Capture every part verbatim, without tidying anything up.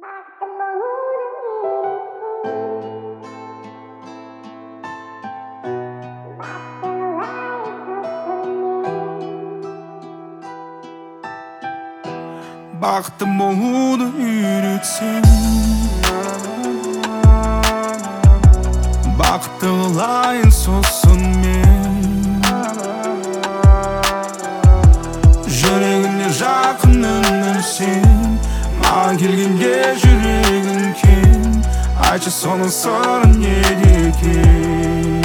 Бақытты болуды үйретсең, бақытты қылайын сосын мен. Жүрегіне жақын үнірсең, маған келгенде жүрегің кең. Айтшы соның сыры неде екен?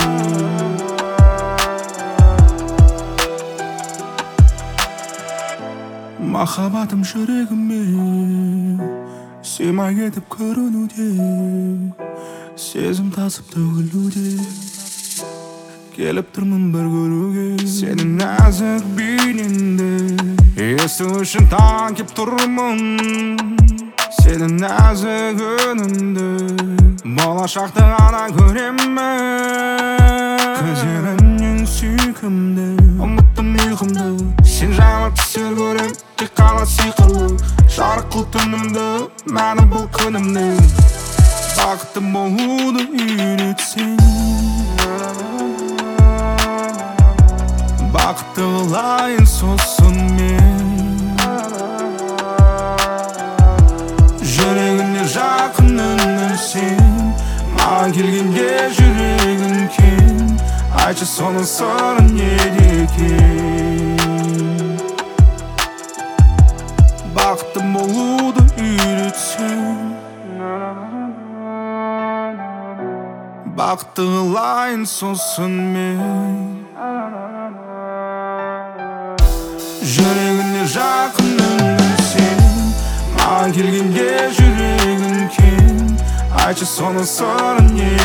Махаббатым жүрегіме сыймай кетіп көрінуде, сезім тасып төгілуде, келіп тұрмын бір көруге. Сенің нәзік бейнеңді есту үшін таң кеп тұрмын. Сенің нәзік үніңді болашақты ғана көремін. Көздеріңнен сүйкімді, ұмыттым ұйқымды. Сен жайлы түстер көрем, тек қана сиқырлы. Жарық қыл түнімді, мәні бұл күнімді. Бақытты болуды үйретсең, бақытты қылайын сосын мен. Жүрегіне жақын үнірсең, маған келгенде жүрегің кең. Айтшы соның сыры неде екен? Бақытты болуды үйретсең, бақытты қылайын сосын мен. Жүрегіне жақын үнірсең, маған келгенде жүрегің кең. Айтшы соның сыры неде?